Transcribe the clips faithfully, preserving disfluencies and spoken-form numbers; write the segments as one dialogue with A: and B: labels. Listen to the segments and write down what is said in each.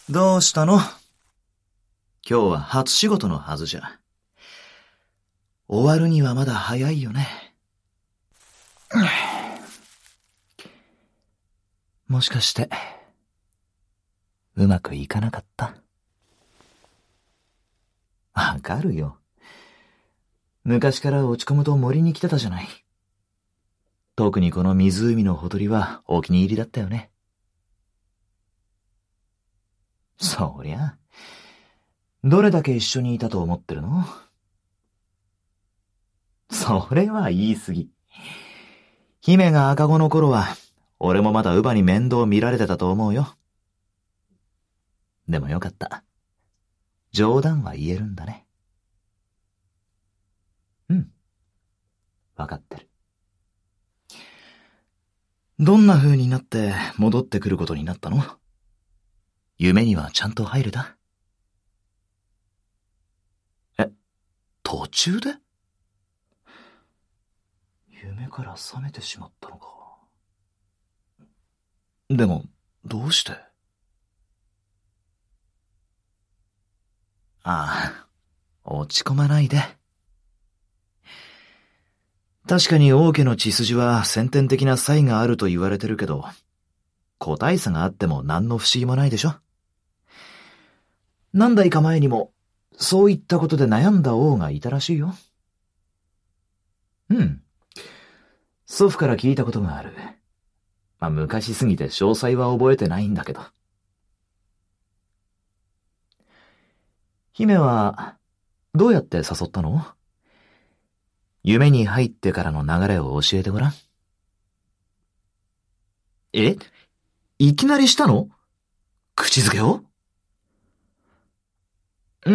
A: どうしたの？今日は初仕事のはずじゃ。終わるにはまだ早いよね。もしかして、うまくいかなかった？わかるよ。昔から落ち込むと森に来てたじゃない。特にこの湖のほとりはお気に入りだったよね。そりゃ、どれだけ一緒にいたと思ってるの？それは言い過ぎ。姫が赤子の頃は、俺もまだ乳母に面倒見られてたと思うよ。でもよかった。冗談は言えるんだね。うん。わかってる。どんな風になって戻ってくることになったの？夢にはちゃんと入るだ。え、途中で？夢から覚めてしまったのか。でも、どうして？ああ、落ち込まないで。確かに王家の血筋は先天的な差異があると言われてるけど、個体差があっても何の不思議もないでしょ。何代か前にも、そういったことで悩んだ王がいたらしいよ。うん。祖父から聞いたことがある。まあ、昔すぎて詳細は覚えてないんだけど。姫は、どうやって誘ったの？夢に入ってからの流れを教えてごらん。え？いきなりしたの？口づけを？うん。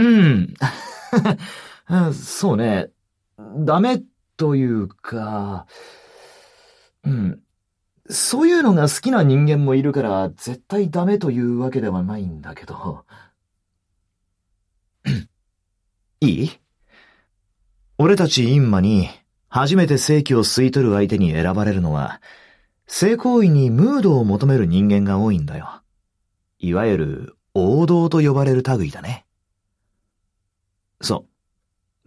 A: そうね。ダメというか、うん。そういうのが好きな人間もいるから絶対ダメというわけではないんだけど。いい？俺たち陰魔に初めて正気を吸い取る相手に選ばれるのは、性行為にムードを求める人間が多いんだよ。いわゆる王道と呼ばれる類だね。そう、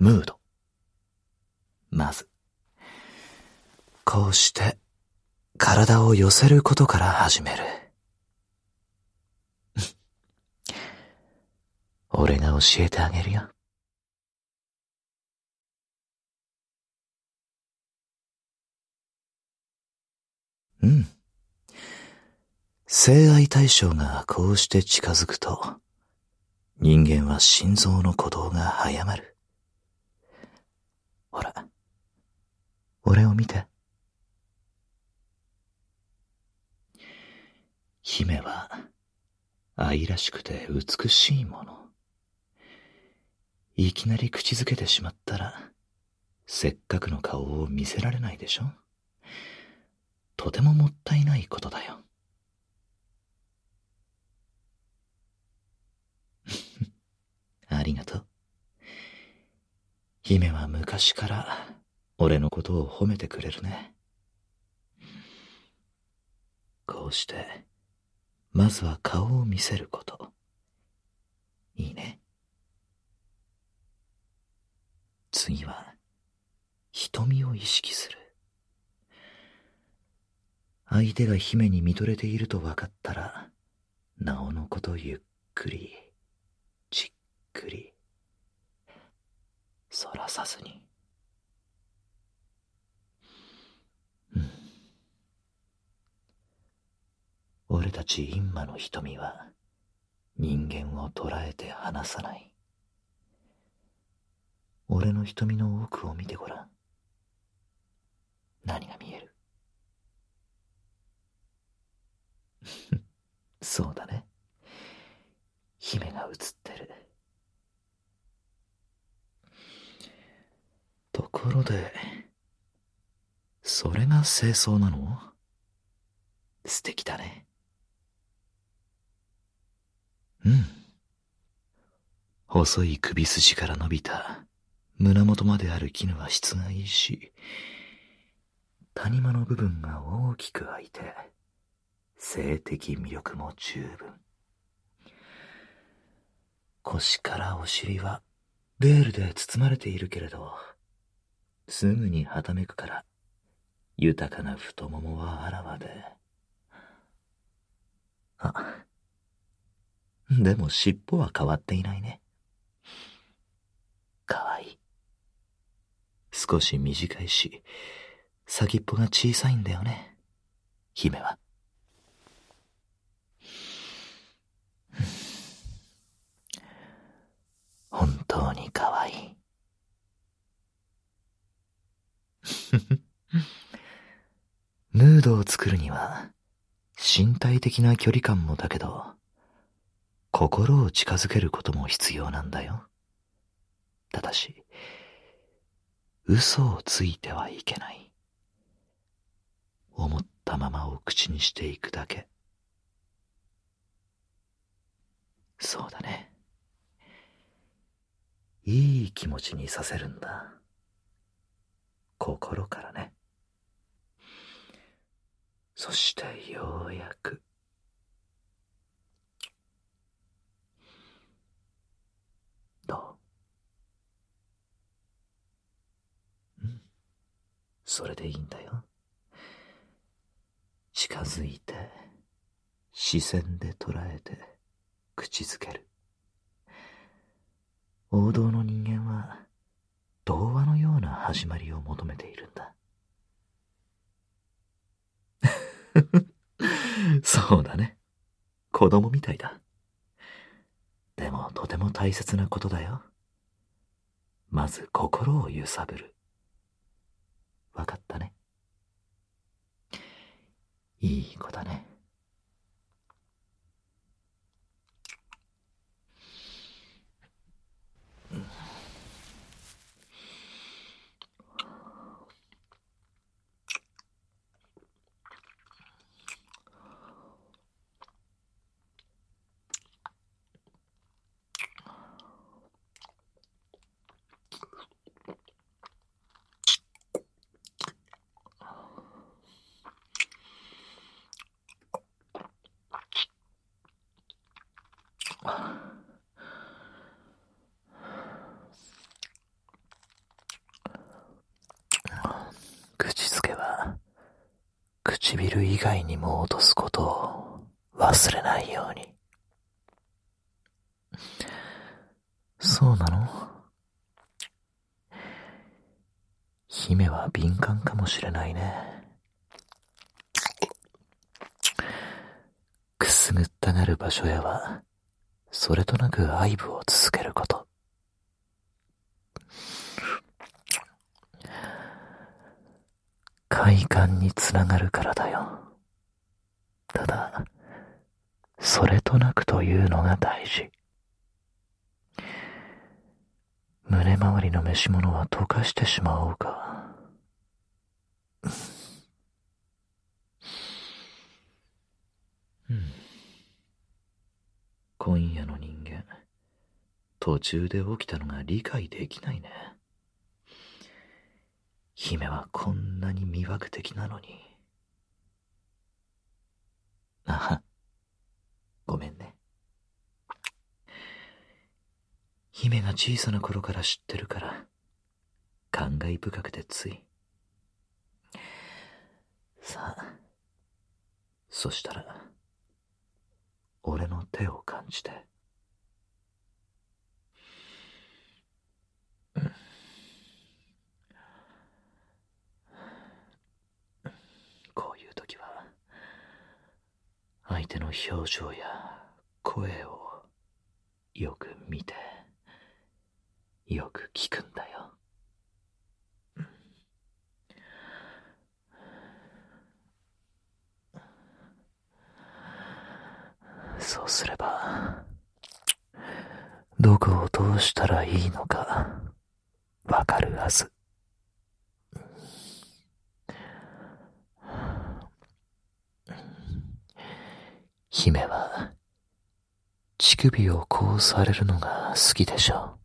A: ムード。まず、こうして体を寄せることから始める。俺が教えてあげるよ。うん。性愛対象がこうして近づくと、人間は心臓の鼓動が早まる。ほら、俺を見て。姫は愛らしくて美しいもの。いきなり口づけてしまったら、せっかくの顔を見せられないでしょ。とてももったいないことだよ。ありがとう。姫は昔から俺のことを褒めてくれるね。こうして、まずは顔を見せること。いいね。次は、瞳を意識する。相手が姫に見とれていると分かったら、なおのことゆっくり、じっくり、そらさずに。うん。俺たち陰魔の瞳は、人間を捉えて離さない。俺の瞳の奥を見てごらん。何が見える？そうだね。姫が映ってる。ところで、それが清掃なの？素敵だね。うん。細い首筋から伸びた胸元まである絹は質がいいし、谷間の部分が大きく開いて、性的魅力も十分。 腰からお尻はベールで包まれているけれど、すぐにはためくから豊かな太ももはあらわで。あ、でも尻尾は変わっていないね。かわいい。少し短いし、先っぽが小さいんだよね、姫は。本当にかわいい。ムードを作るには身体的な距離感もだけど、心を近づけることも必要なんだよ。ただし、嘘をついてはいけない。思ったままを口にしていくだけ。そうだね。いい気持ちにさせるんだ。心からね。そしてようやく。どう？うん。それでいいんだよ。近づいて、視線で捉えて、口づける。王道の人間は、童話のような始まりを求めているんだ。そうだね。子供みたいだ。でもとても大切なことだよ。まず心を揺さぶる。わかったね。いい子だね。口づけは唇以外にも落とすことを忘れないように。そうなの？姫は敏感かもしれないね。くすぐったがる場所へはそれとなく愛撫を続けること。快感につながるからだよ。ただ、それとなくというのが大事。胸周りの召し物は溶かしてしまおうか。うん、今夜の人間、途中で起きたのが理解できないね。姫はこんなに魅惑的なのに。あは、ごめんね。姫が小さな頃から知ってるから、感慨深くてつい。さあ、そしたら、俺の手を感じて。うん、こういう時は、相手の表情や声をよく見て、よく聞くんだよ。そうすれば、どこをどうしたらいいのかわかるはず。姫は乳首をこうされるのが好きでしょ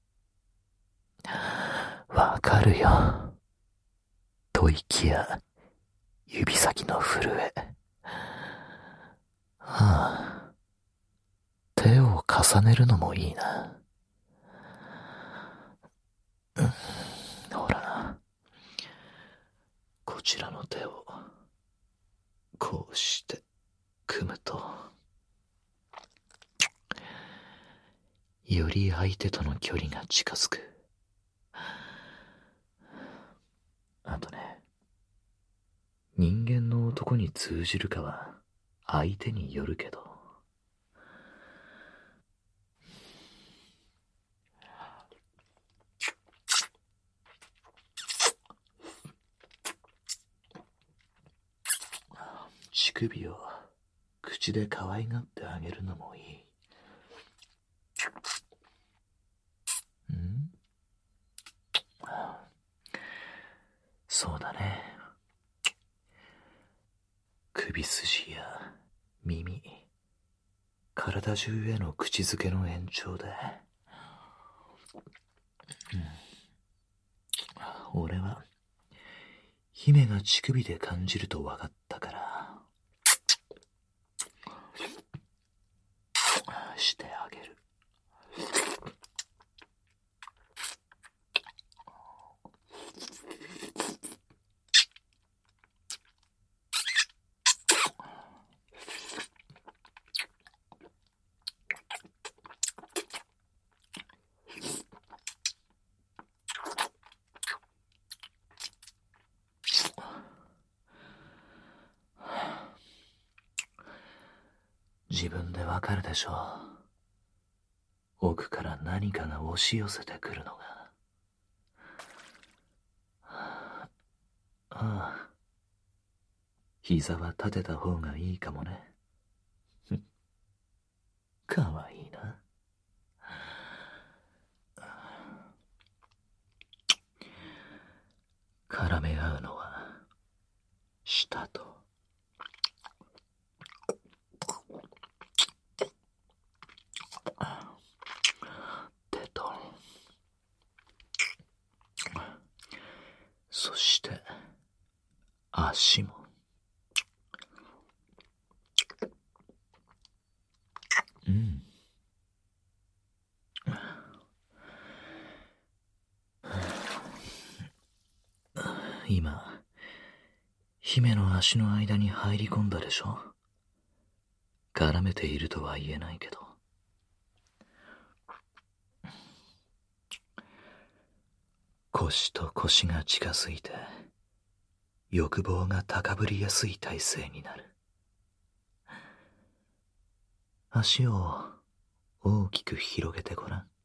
A: う。わかるよ。吐息や指先の震え。はあ、手を重ねるのもいいな。うん、ほら、こちらの手をこうして組むと、より相手との距離が近づく。あとね、人間の男に通じるかは相手によるけど、乳首を口で可愛がってあげるのもいい。ん？そうだね。首筋や耳、体中への口づけの延長で、うん、俺は姫が乳首で感じると分かったからしてあげる。自分でわかるでしょう。奥から何かが押し寄せてくるのが。ああ、膝は立てた方がいいかもね。かわいいな。絡め合うのは舌と手と、そして足も。うん。今、姫の足の間に入り込んだでしょ。絡めているとは言えないけど。腰と腰が近づいて、欲望が高ぶりやすい体勢になる。足を大きく広げてごらん。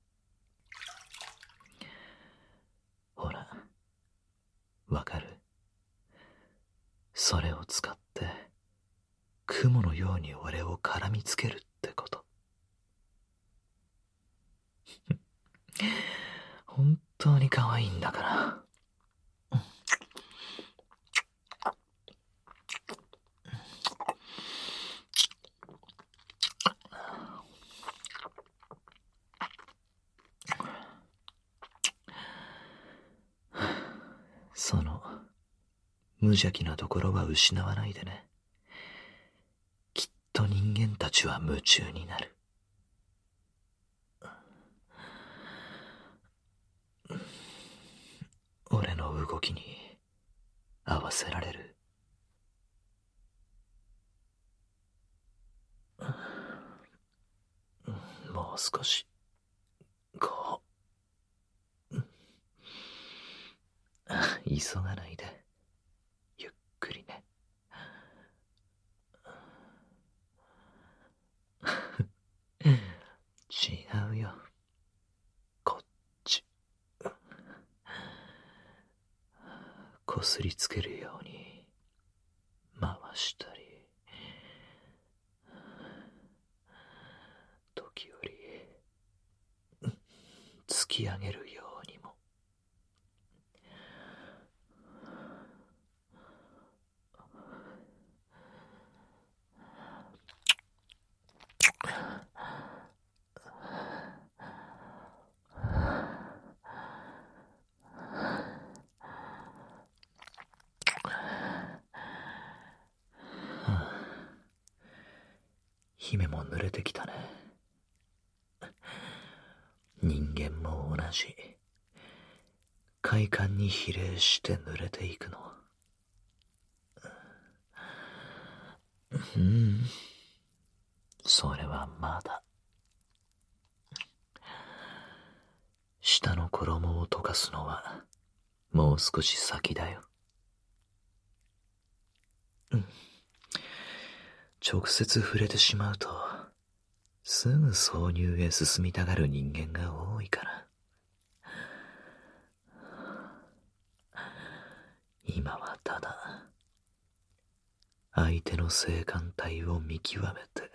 A: ほら、わかる？それを使って雲のように俺を絡みつけるってこと。本当に可愛いんだから。その無邪気なところは失わないでね。きっと人間たちは夢中になる。俺の動きに合わせられる。もう少しこう急がないでゆっくりね。違うよ、こっち。こすりつけるように回したり、時折突き上げるようにも。姫も濡れてきたね。 人間も同じ。快感に比例して濡れていくの。うん。それはまだ。下の衣を溶かすのはもう少し先だよ。うん。直接触れてしまうと、すぐ挿入へ進みたがる人間が多いから。今はただ、相手の性感帯を見極めて、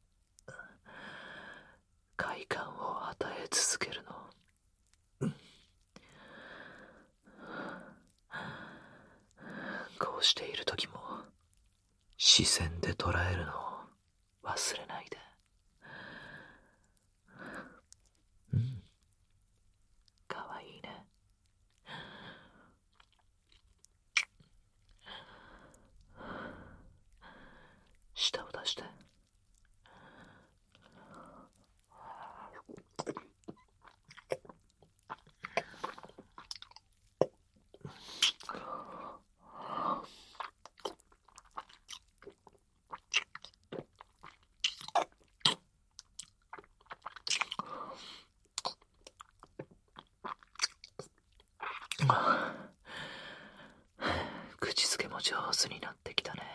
A: 快感を与え続けるの。こうしている時も、視線で捉えるのを忘れないで。うん。かわいいね。舌を出して。口づけも上手になってきたね。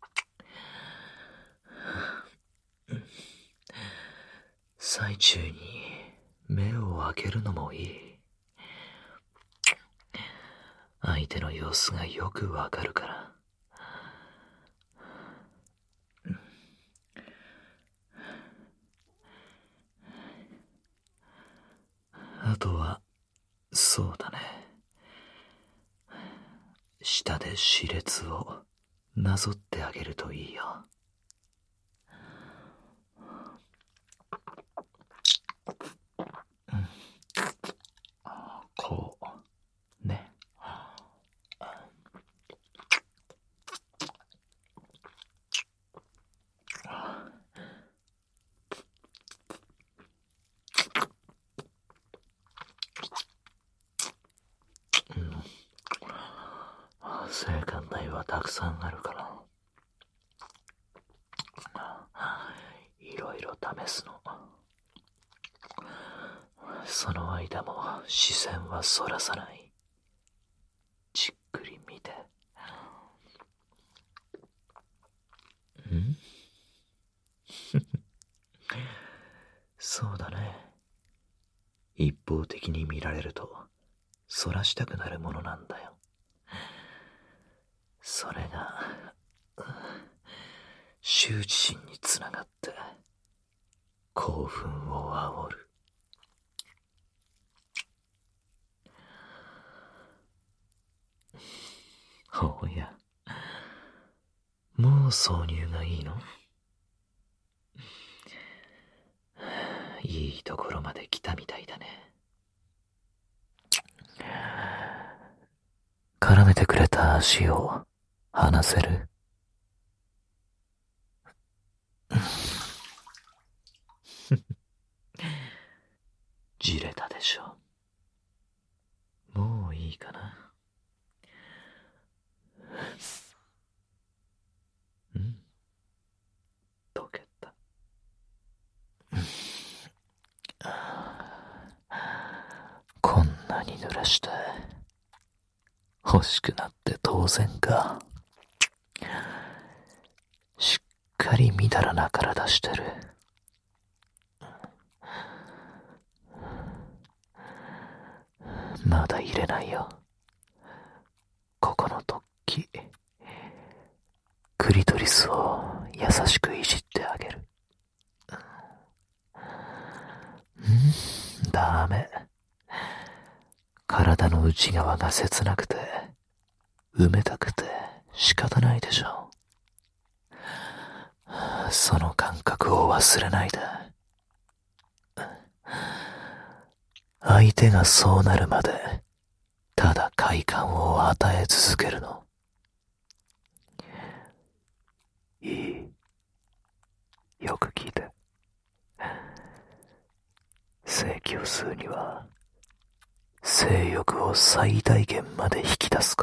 A: 最中に目を開けるのもいい。相手の様子がよくわかるから。あとは、そうだね。舌で歯列をなぞってあげるといいよ。うん、こうね。うん、性感帯はたくさんあるから、いろいろ試すの。その間も視線はそらさない。じっくり見て。んそうだね。一方的に見られるとそらしたくなるものなんだよ。それが羞恥心につながって興奮を煽る。おや、もう挿入がいいの？いいところまで来たみたいだね。絡めてくれた足を離せる？じれたでしょ。もういいかな。うん。溶けた。こんなに濡らして欲しくなって当然か。しっかりみだらな体してる。まだ入れないよ。ここの突起、クリトリスを優しくいじってあげる。ん？ダメ。体の内側が切なくて埋めたくて仕方ないでしょ。その感覚を忘れないで。相手がそうなるまでただ快感を与え続けるの。いい。よく聞いて。性器を吸するには、性欲を最大限まで引き出すこと。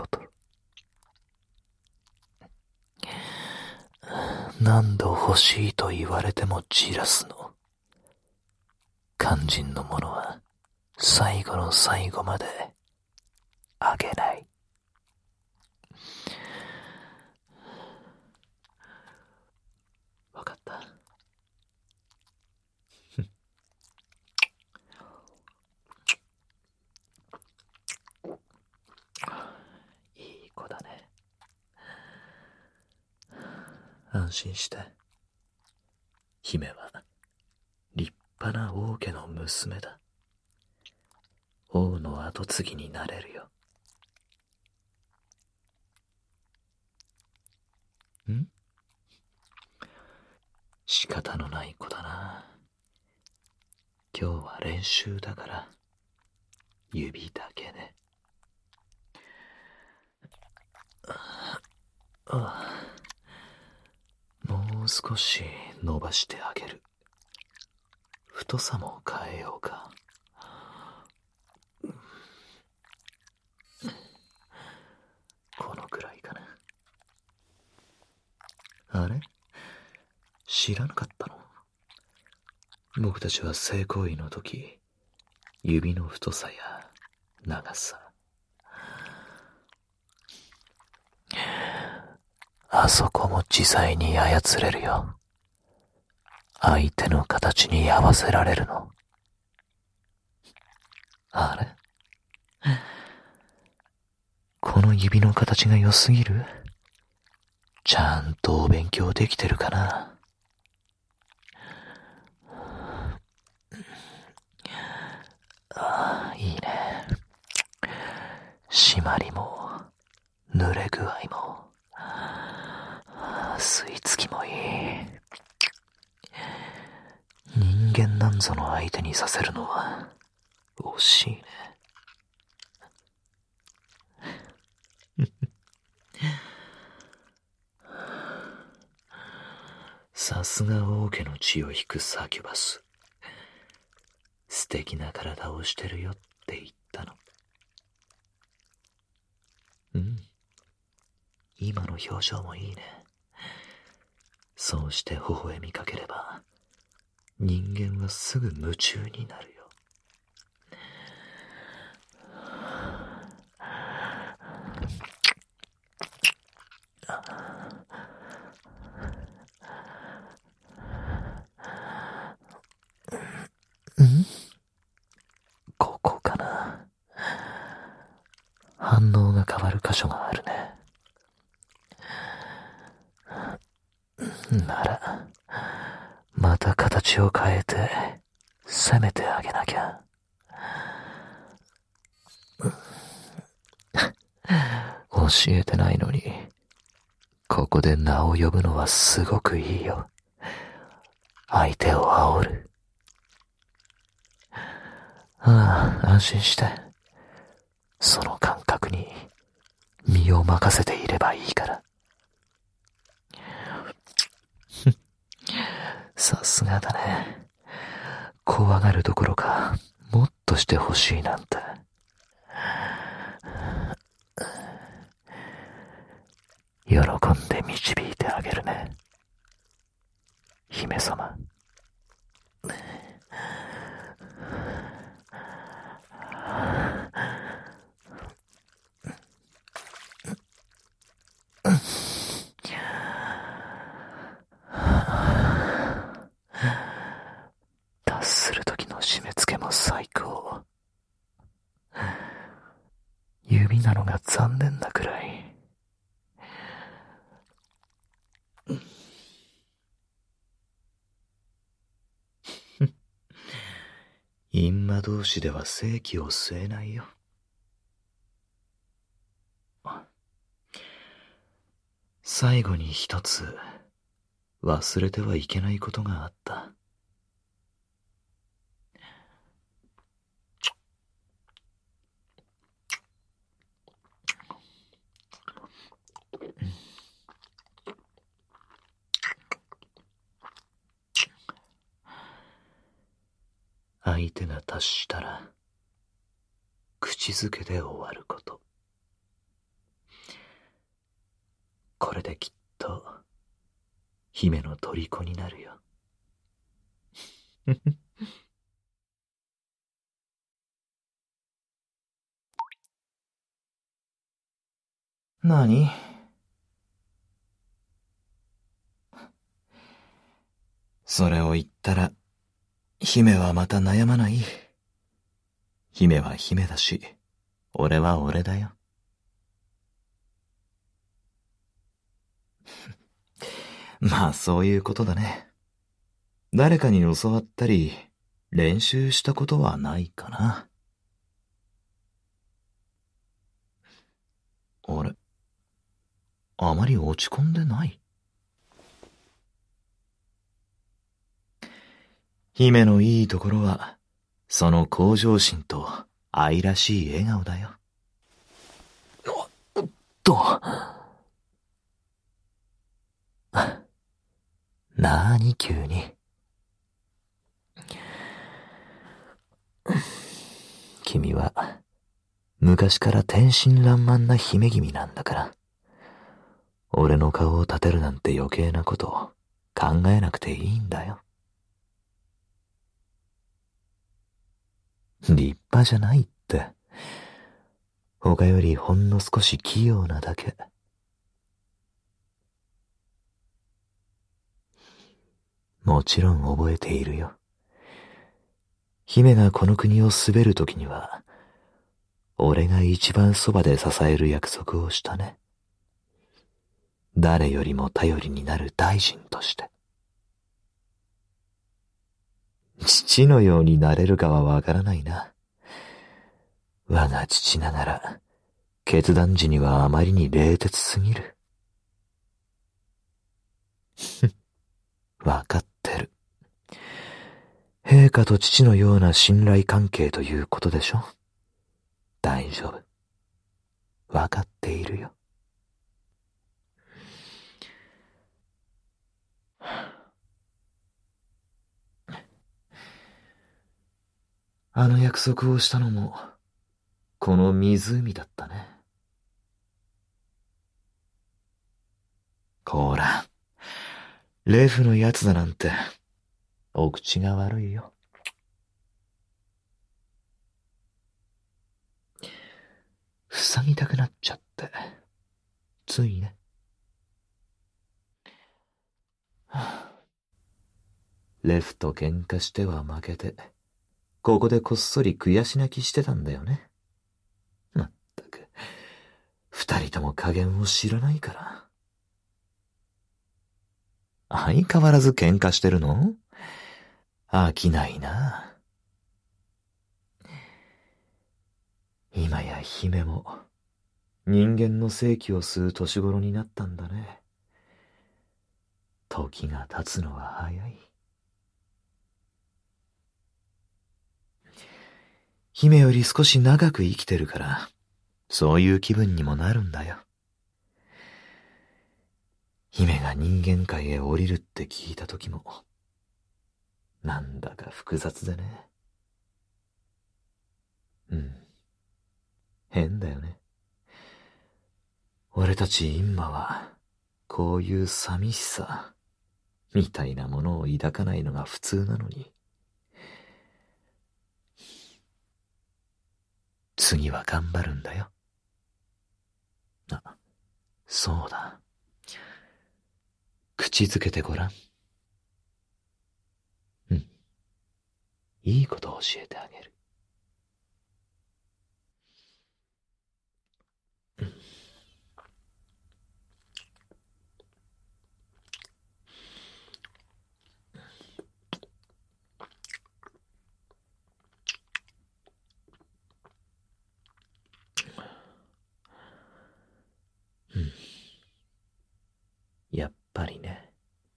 A: 何度欲しいと言われてもじらすの。肝心のものは最後の最後まであげない。わかった。いい子だね。安心して。姫は立派な王家の娘だ。王の跡継ぎになれるよ。ん？仕方のない子だな。今日は練習だから指だけね。ああ、もう少し伸ばしてあげる。太さも変えようか。このくらいかな。あれ？知らなかったの？僕たちは性行為の時、指の太さや長さ、あそこも自在に操れるよ。相手の形に合わせられるの。あれ？この指の形が良すぎる？ちゃんとお勉強できてるかな？ああ、いいね。締まりも、濡れ具合も、吸い付きもいい。人間なんぞの相手にさせるのは、惜しいね。さすが王家の血を引くサキュバス。素敵な体をしてるよって言ったの。うん。今の表情もいいね。そうして微笑みかければ、人間はすぐ夢中になるよ。ん？ここかな。反応が変わる箇所があるね。なら、また形を変えて、攻めてあげなきゃ。教えてないのに、ここで名を呼ぶのはすごくいいよ。相手を煽る。ああ、安心して。その感覚に身を任せていればいいから。さすがだね。怖がるどころか、もっとしてほしいなんて。喜んで導いてあげるね。姫様。達する時の締め付けも最高。指なのが残念なくらい。陰魔同士では正気を吸えないよ。最後に一つ忘れてはいけないことがあった。 相手が達したら、口づけで終わること。これできっと、姫の虜になるよ。何？それを言ったら、姫はまた悩まない。姫は姫だし、俺は俺だよ。まあそういうことだね。誰かに教わったり、練習したことはないかな。俺、あまり落ち込んでない。姫のいいところは、その向上心と愛らしい笑顔だよ。おっと。なーに急に。君は、昔から天真爛漫な姫君なんだから。俺の顔を立てるなんて余計なことを考えなくていいんだよ。立派じゃないって。他よりほんの少し器用なだけ。もちろん覚えているよ。姫がこの国を滑るときには、俺が一番そばで支える約束をしたね。誰よりも頼りになる大臣として。父のようになれるかはわからないな。我が父ながら、決断時にはあまりに冷徹すぎる。わかってる。陛下と父のような信頼関係ということでしょ。大丈夫。わかっているよ。あの約束をしたのも、この湖だったね。こら、レフのやつだなんて、お口が悪いよ。塞ぎたくなっちゃって、ついね。レフと喧嘩しては負けて、ここでこっそり悔し泣きしてたんだよね。まったく、二人とも加減を知らないから。相変わらず喧嘩してるの？飽きないな。今や姫も、人間の生気を吸う年頃になったんだね。時が経つのは早い。姫より少し長く生きてるから、そういう気分にもなるんだよ。姫が人間界へ降りるって聞いた時も、なんだか複雑でね。うん。変だよね。俺たち今は、こういう寂しさ、みたいなものを抱かないのが普通なのに。次は頑張るんだよ。あ、そうだ。口づけてごらん。うん。いいことを教えてあげる。うん。うん。やっぱりね。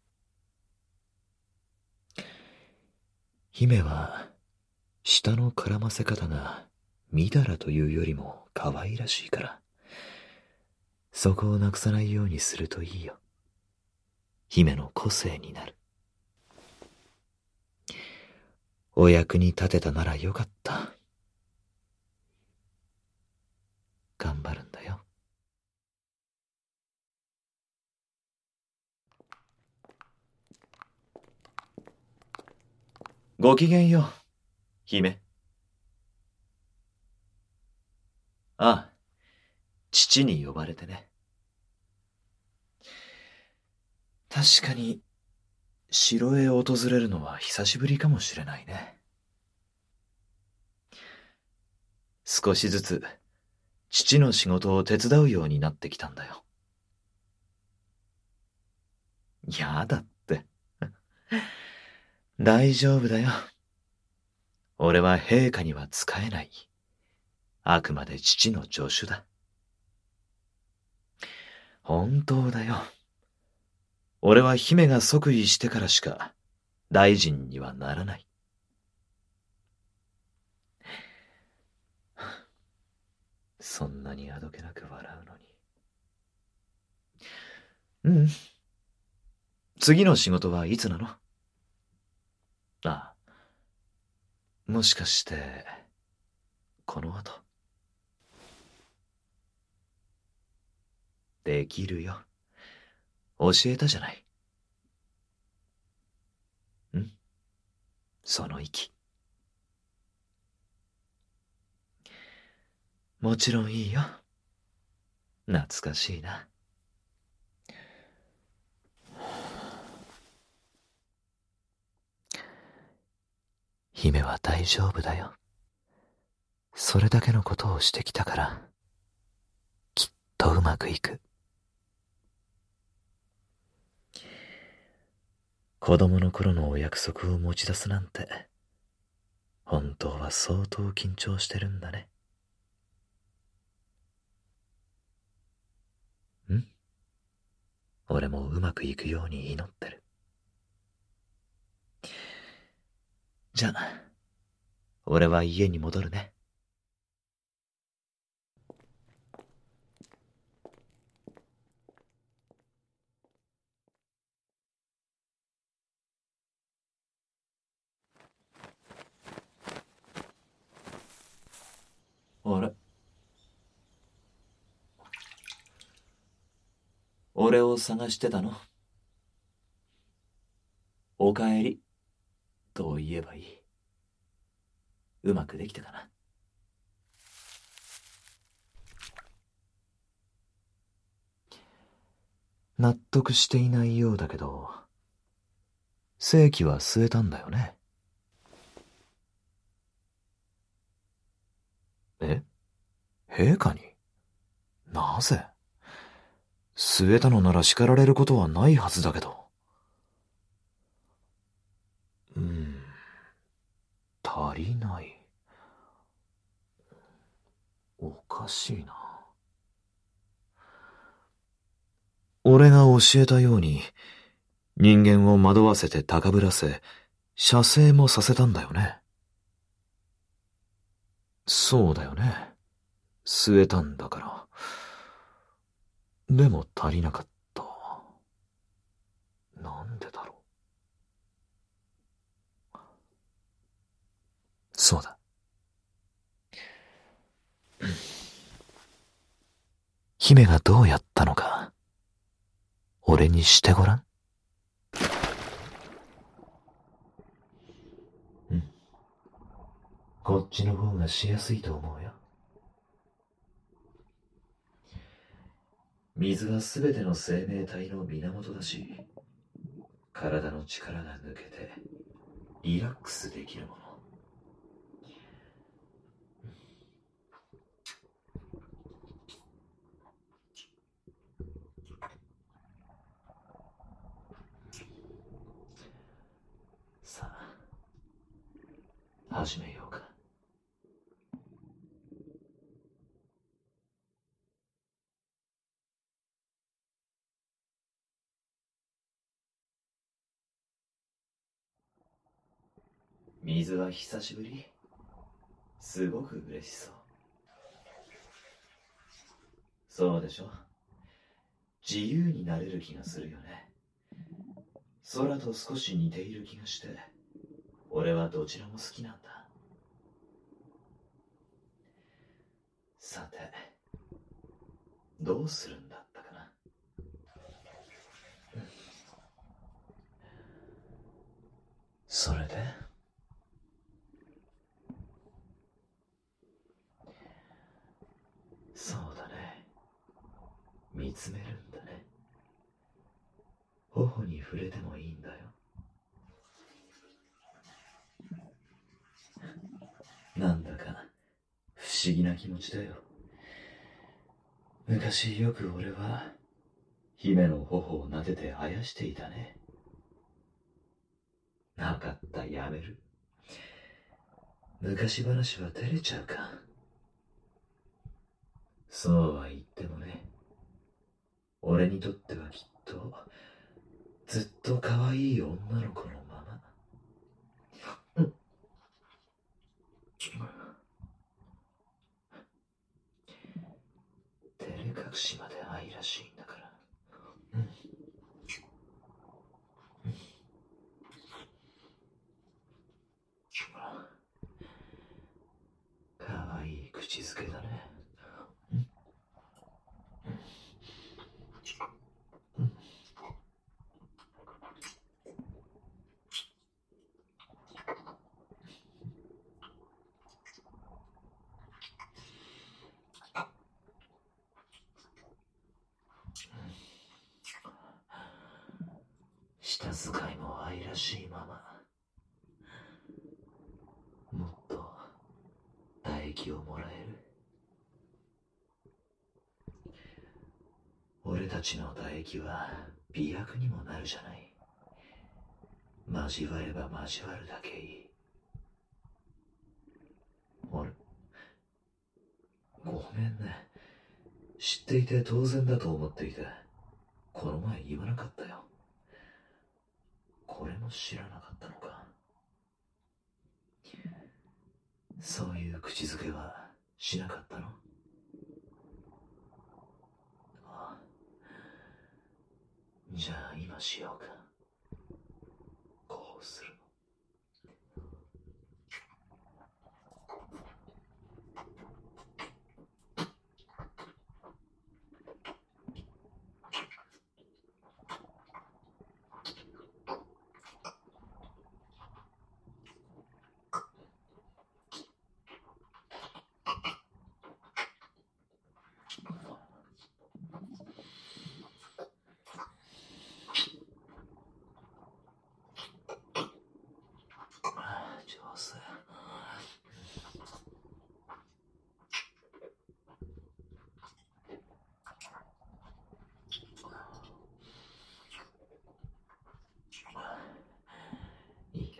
A: 姫は、舌の絡ませ方が、みだらというよりも可愛らしいから、そこをなくさないようにするといいよ。姫の個性になる。 お役に立てたならよかった。頑張るんだよ。ごきげんよう、姫。ああ、父に呼ばれてね。確かに、城へ訪れるのは久しぶりかもしれないね。少しずつ、父の仕事を手伝うようになってきたんだよ。やだって。大丈夫だよ。俺は陛下には仕えない。あくまで父の助手だ。本当だよ。俺は姫が即位してからしか大臣にはならない。そんなにあどけなく笑うのに。うん。次の仕事はいつなの？ああ。もしかして、この後。できるよ。教えたじゃない。ん？その息。もちろんいいよ。懐かしいな。姫は大丈夫だよ。それだけのことをしてきたから、きっとうまくいく。子供の頃のお約束を持ち出すなんて、本当は相当緊張してるんだね。ん？俺もうまくいくように祈ってる。じゃあ、俺は家に戻るね。あれ？俺を探してたの？おかえり、と言えばいい。うまくできてたな。納得していないようだけど、正規は据えたんだよね。え？陛下に？なぜ？据えたのなら叱られることはないはずだけど。うん。足りない。おかしいな。俺が教えたように、人間を惑わせて高ぶらせ、射精もさせたんだよね。そうだよね。据えたんだから。でも足りなかった。なんでだろう。そうだ。姫がどうやったのか、俺にしてごらん。うん。こっちの方がしやすいと思うよ。水はすべての生命体の源だし、体の力が抜けてリラックスできるもの。さあ、始めようか。水は久しぶり？すごく嬉しそう。そうでしょ？自由になれる気がするよね。空と少し似ている気がして。 俺はどちらも好きなんだ。さて、どうするんだったかな。それでそうだね。見つめるんだね。頬に触れてもいいんだよ。なんだか不思議な気持ちだよ。昔よく俺は姫の頬を撫でてあやしていたね。なかった、やめる。昔話は照れちゃうか。そうは言ってもね、俺にとってはきっとずっと可愛い女の子のまま。うん。照れ隠しまで愛らしいんだから。うん。可愛い口づけだね。うん。うん。舌遣いも愛らしいまま。もっと唾液をもらえる？俺たちの唾液は美薬にもなるじゃない。交われば交わるだけいい。あれ、ごめんね。知っていて当然だと思っていて、この前言わなかったよ。これも知らなかったのか。そういう口づけはしなかったの？ああ。じゃあ今しようか。こうするの。上手。いいね。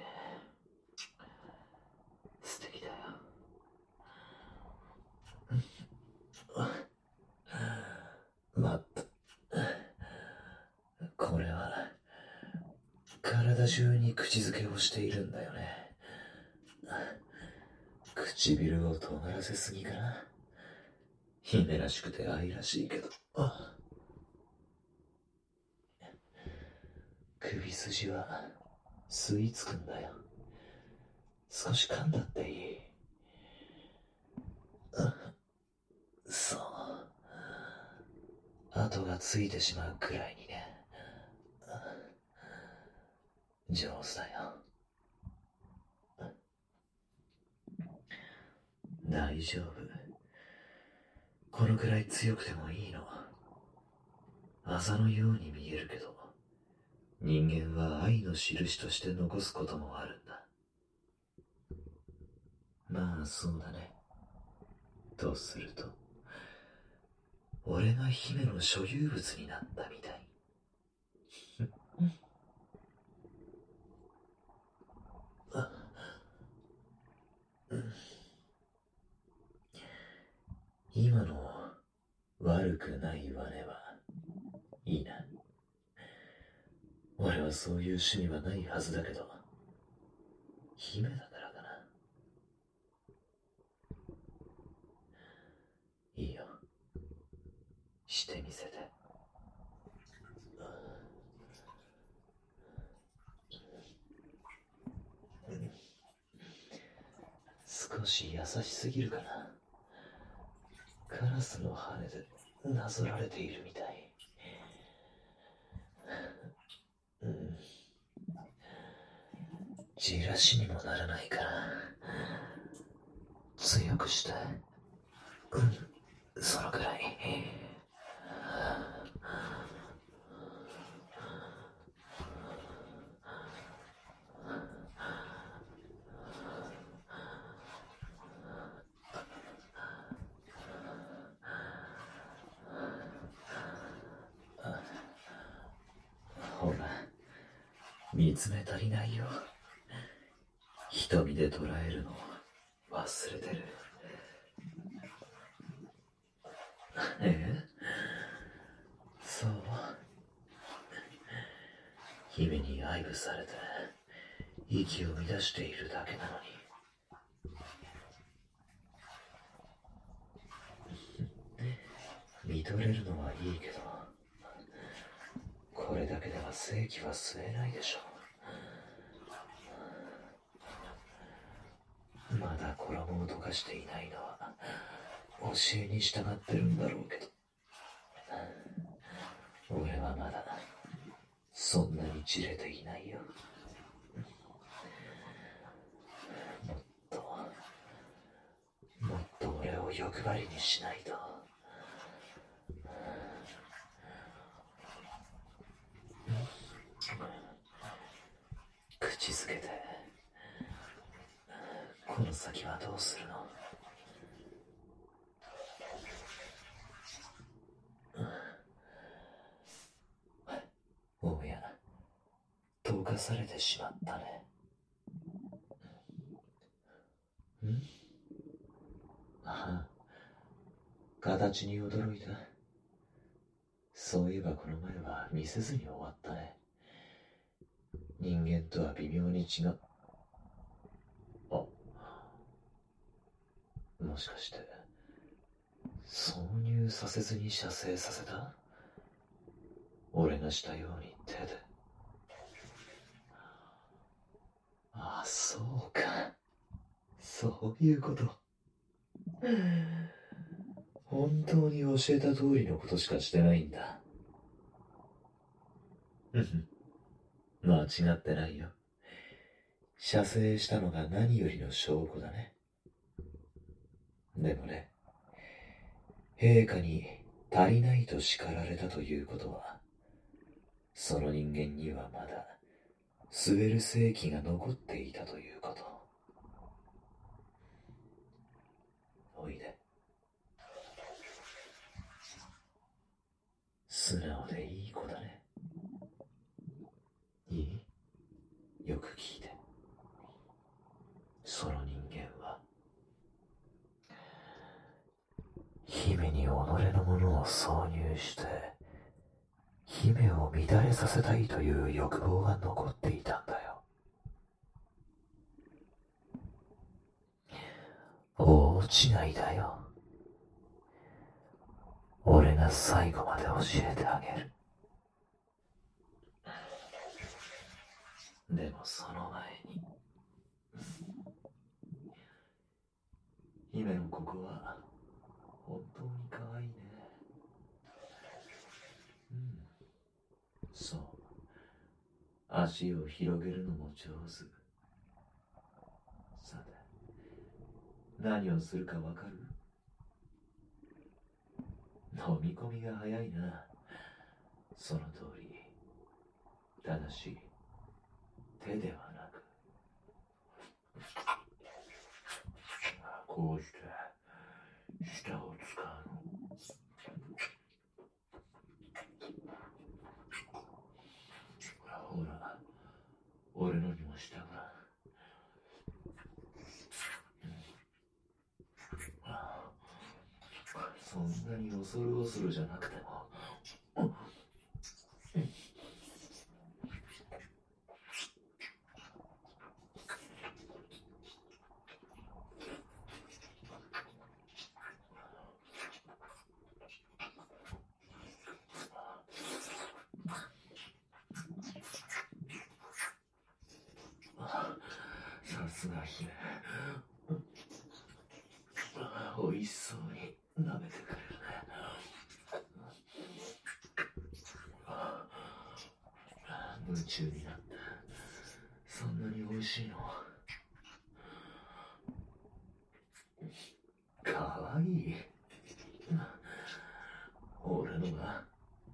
A: 素敵だよ。待った。これは体中に口づけをしているんだよね。唇を尖らせすぎかな。姫らしくて愛らしいけど。あ、首筋は吸い付くんだよ。少し噛んだっていい。そう。跡がついてしまうくらいにね。上手だよ。大丈夫。このくらい強くてもいいの。あざのように見えるけど、人間は愛の印として残すこともあるんだ。まあそうだね。とすると、俺が姫の所有物になったみたい。あ、うん、今の悪くないワネはいいな。俺はそういう趣味はないはずだけど、姫だからかな。いいよ。してみせて。 少し優しすぎるかな。カラスの羽でなぞられているみたい。うん。じらしにもならないから強くして。うん、そのくらい。ほら、見つめ足りないよ。瞳で捉えるの忘れてる。え？そう。姫に愛撫されて息を乱しているだけなのに。見とれるのはいいけど、これだけでは正気は吸えないでしょう。まだ衣を溶かしていないのは教えに従ってるんだろうけど、俺はまだそんなにじれていないよ。もっともっと俺を欲張りにしないと。口づけて、この先はどうするの？おや、溶かされてしまったね。ん？ああ、形に驚いた。そういえばこの前は見せずに終わったね。人間とは微妙に違う。あ、もしかして挿入させずに射精させた？俺がしたように手で。あ、そうか。そういうこと。本当に教えた通りのことしかしてないんだ。間違ってないよ。射精したのが何よりの証拠だね。でもね、陛下に足りないと叱られたということは、その人間にはまだ吸える精気が残っていたということ。おいで。素直でいい子だね。いい？よく聞いて。その人間は姫に己のものを挿入して姫を乱れさせたいという欲望が残っていたんだよ。大違いだよ。俺が最後まで教えてあげる。でもその前に、姫のここは本当に可愛いね。うん、そう。足を広げるのも上手。さて、何をするかわかる？飲み込みが早いな。その通り。ただし、手ではなく、こうして舌を使うの。ほら、俺のにも舌が。そんなに恐る恐るじゃなくても。さすが姫。 味しそうに舐めてくれるね。夢中になって、そんなに美味しいの？かわいい。俺のが。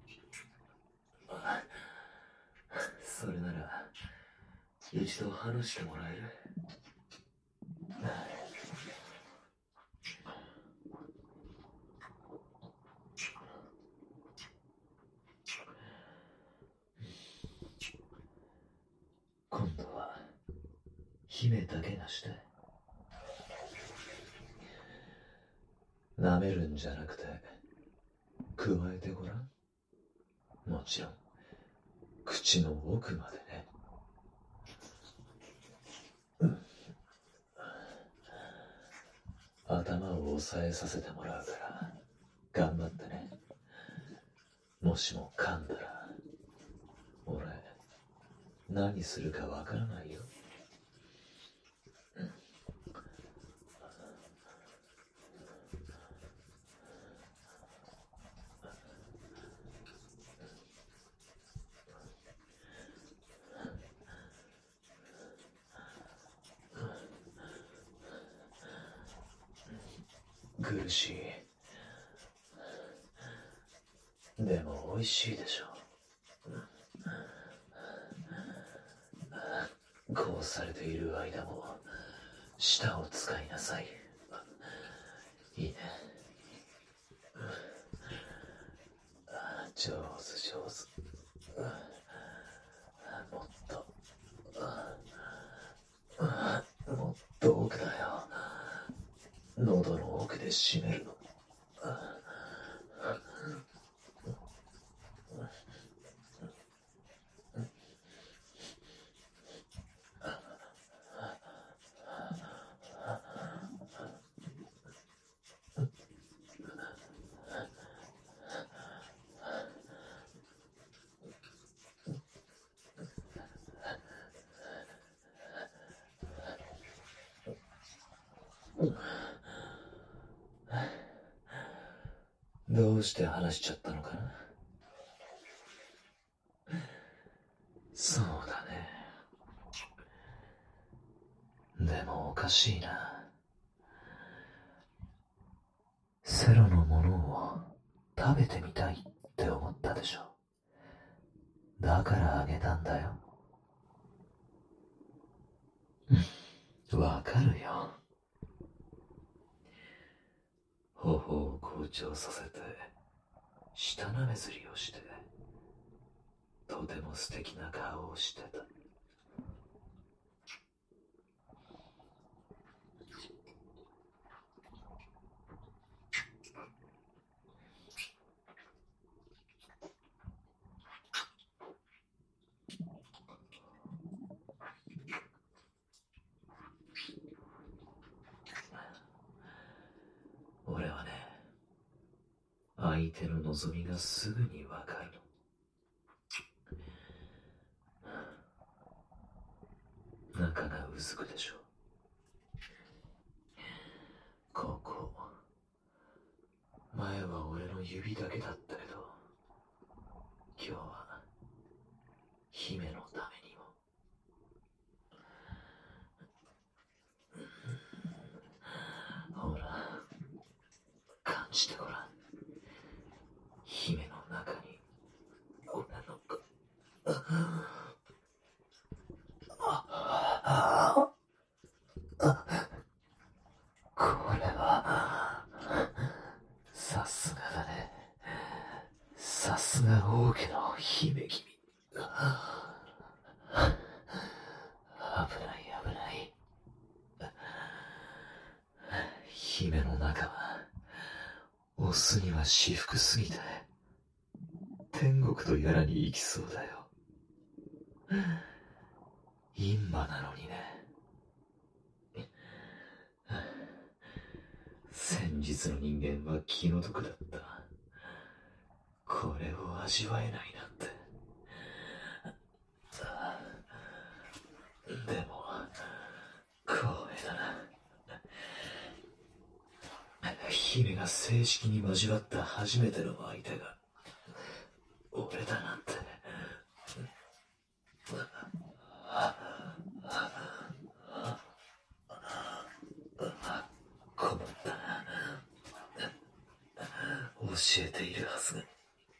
A: それなら一度話してもらえる？今度は姫だけがして舐めるんじゃなくて加えてごらん。もちろん口の奥までね。頭を押さえさせてもらうから頑張ってね。もしも噛んだら俺何するかわからないよ。苦しい。でも美味しいでしょ。こうされている間も舌を使いなさい。いいね。上手上手。もっともっと奥だよ。喉の奥で締めるの。どうして話しちゃったのかな。そうだね。でもおかしいな。セロのものを食べてみたいって思ったでしょ。だからあげたんだよ。わかるよ。頬を紅潮させて舌なめずりをしてとても素敵な顔をしてた。俺はね、相手の望みがすぐにわかるの。中がうずくでしょ。ここ、前は俺の指だけだったけど、今日は姫のためにも。ほら、感じてごらん。姫の中に俺の子。これはさすがだね。さすが王家の姫君。危ない危ない。姫の中はオスには至福すぎて天国とやらに行きそうだよ。陰魔なのにね。先日の人間は気の毒だった。これを味わえないなんて。でも光栄だな。 姫が正式に交わった初めての相手が俺だなんて。困ったな。教えているはずが。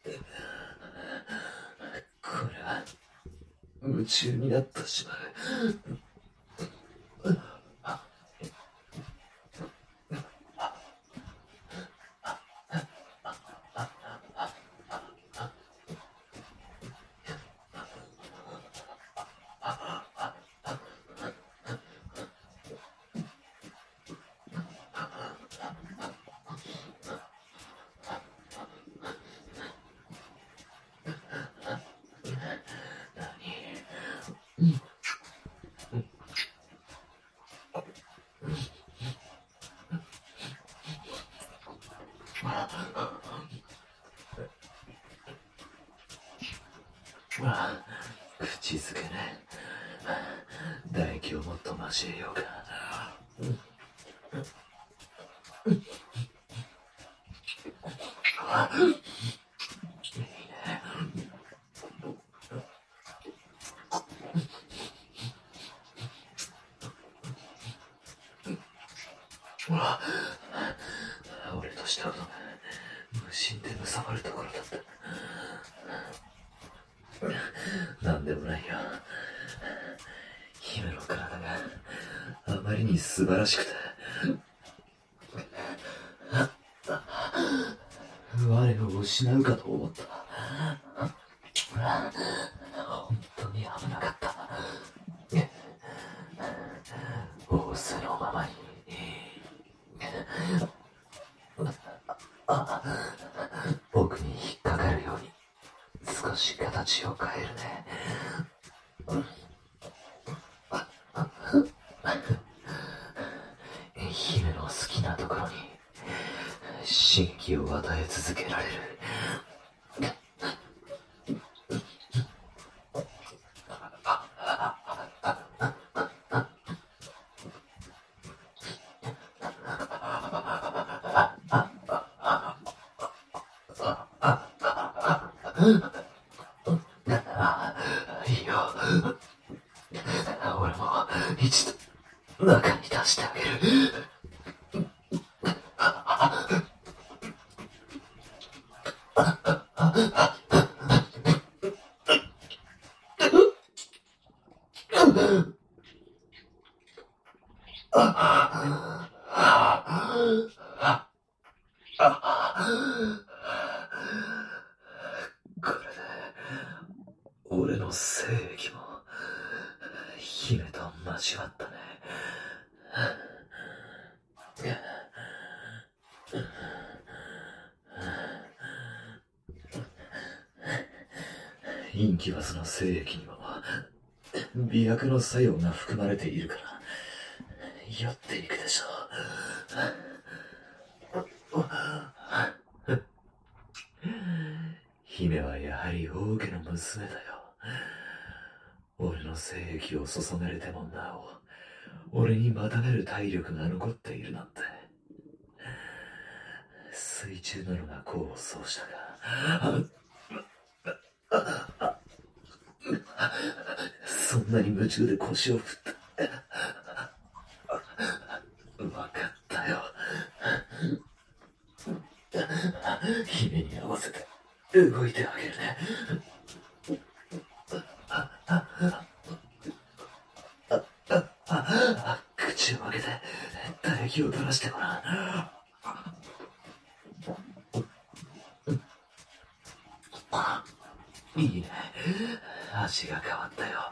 A: これは夢中になってしまう。ああ、口づけね。唾液をもっと交えようか。いいね。俺としたことが無心で貪るところだった。なんでもないよ。姫の体があまりに素晴らしくて、我を失うかと思った。本当に危なかった。仰せのままに。僕に引っかかるように少し形を変えるね。姫の好きなところに刺激を与え続けられる。いいよ。俺も一度中に出してあげる。これで俺の精液も姫と交わったね。インキュバスの精液にも美薬の作用が含まれているから酔っていくでしょう。姫はやはり王家の娘だよ。俺の精液を注がれてもなお俺にまたがる体力が残っているなんて。水中なのが功を奏したが、そんなに夢中で腰を振った。分かったよ。姫に合わせて動いてあげるね。口を開けて唾液を垂らしてごらん。いいね。味が変わったよ。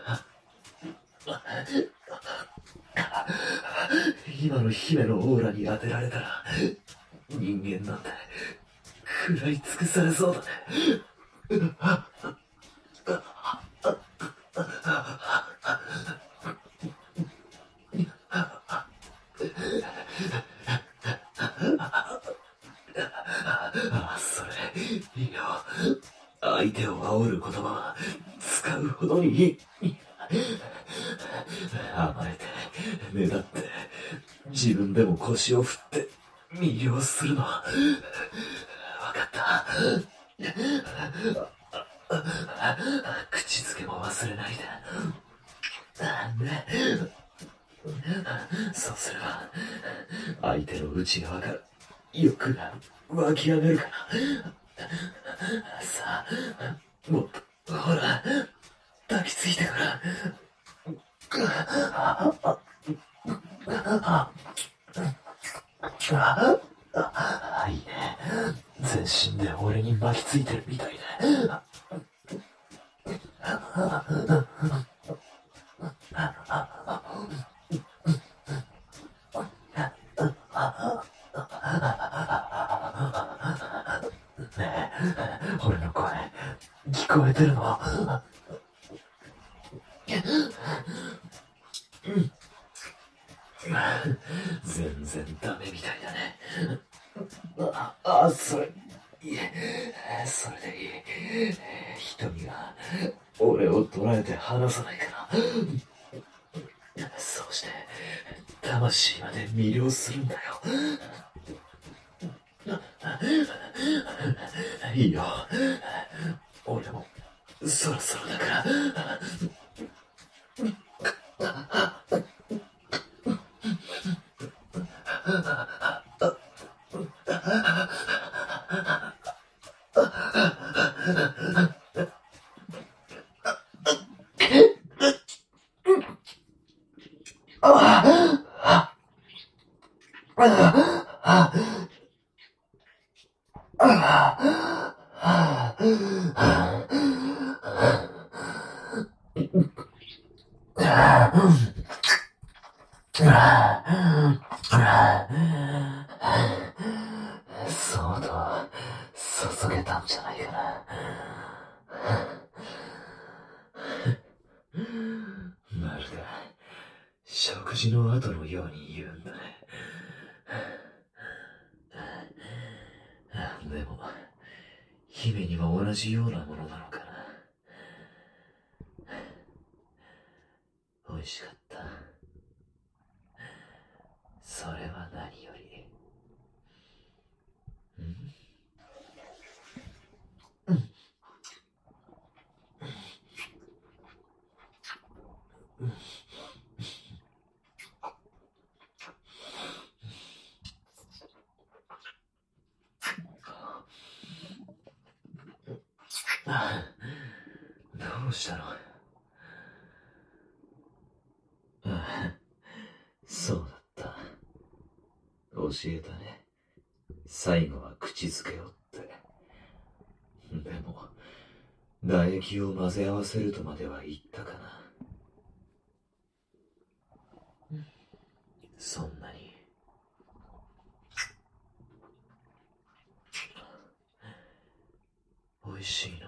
A: 今の姫のオーラに当てられたら人間なんて食らい尽くされそうだね。あ、それいいよ。相手を煽る言葉は使うほどにいい。甘えてねだって自分でも腰を振って魅了するの。わかった。口づけも忘れないで。ね、そうすれば相手の内側から欲が湧き上がるから。さあ、もっとほら抱きついてから。いいね。全身で俺に巻きついてるみたいで。ねえ、俺の声聞こえてるの？全然ダメみたいだね。あ、あ、それ、いえ、それでいい。瞳が俺を捉えて離さないから。そうして魂まで魅了するんだよ。いいよ、俺もそろそろだから。そうと注げたんじゃないかな。まるで食事の後のように言うんだね。でも姫には同じようなものなのかな。美味しかった。それは何より。うんうん、どうしたの？そうだった。教えたね。最後は口づけをって。でも唾液を混ぜ合わせるとまでは言ったかな。そんなに。美味しいの？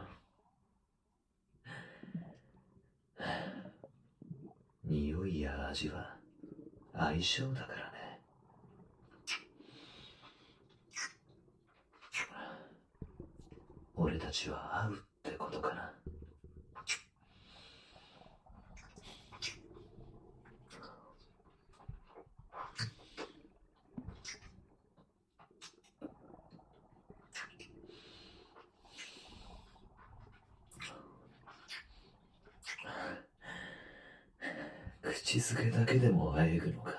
A: 匂いや味は相性だからね。俺たちは合うってことかな。口づけだけでもあえぐのか。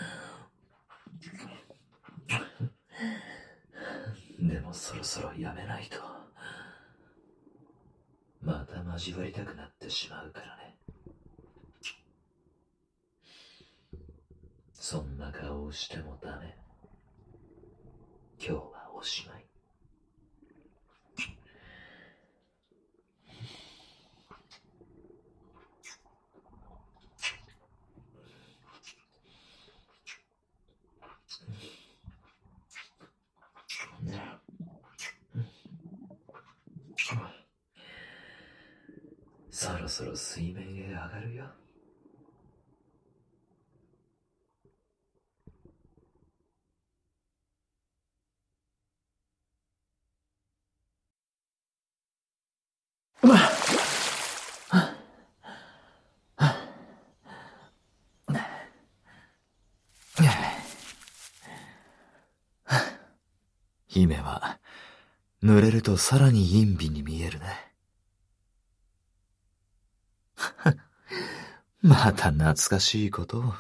A: でもそろそろやめないとまた交わりたくなってしまうからね。そんな顔をしてもダメ。今日はおしまい。そろそろ水面へ上がるよ。 姫は、濡れるとさらに陰美に見えるね。また懐かしいことを。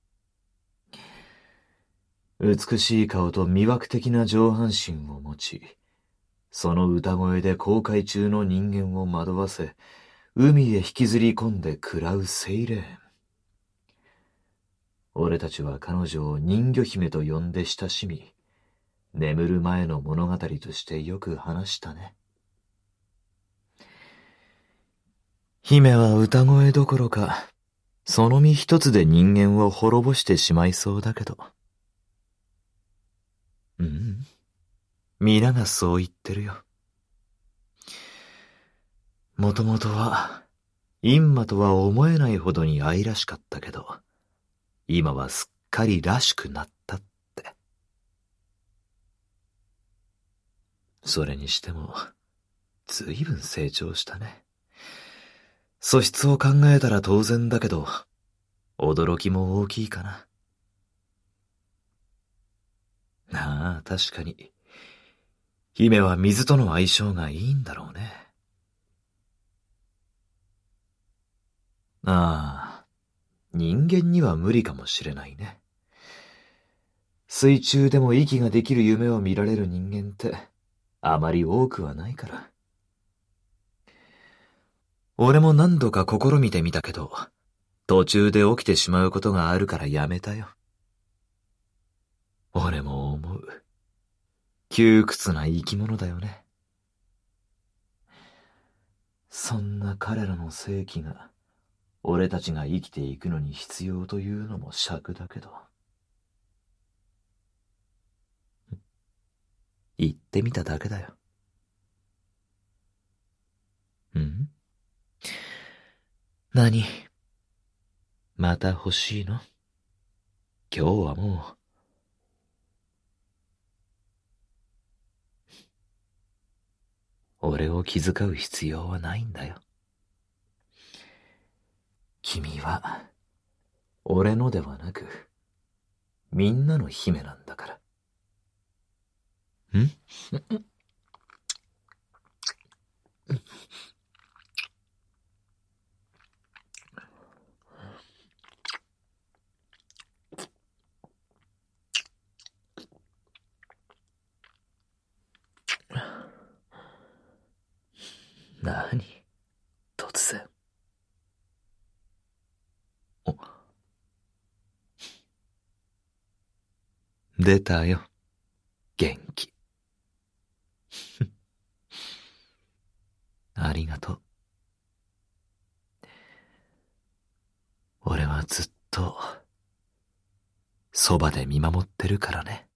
A: 美しい顔と魅惑的な上半身を持ち、その歌声で航海中の人間を惑わせ、海へ引きずり込んで食らうセイレーン。俺たちは彼女を人魚姫と呼んで親しみ、眠る前の物語としてよく話したね。姫は歌声どころか、その身一つで人間を滅ぼしてしまいそうだけど。うん、皆がそう言ってるよ。もともとは、閻魔とは思えないほどに愛らしかったけど、今はすっかりらしくなったって。それにしても、ずいぶん成長したね。素質を考えたら当然だけど、驚きも大きいかな。ああ、確かに。姫は水との相性がいいんだろうね。ああ、人間には無理かもしれないね。水中でも息ができる夢を見られる人間って、あまり多くはないから。俺も何度か試みてみたけど、途中で起きてしまうことがあるからやめたよ。俺も思う。窮屈な生き物だよね。そんな彼らの生気が、俺たちが生きていくのに必要というのも尺だけど。言ってみただけだよ。ん？何？また欲しいの？今日はもう。俺を気遣う必要はないんだよ。君は、俺のではなく、みんなの姫なんだから。ん？何？突然。お、出たよ。元気。ありがとう。俺はずっと、そばで見守ってるからね。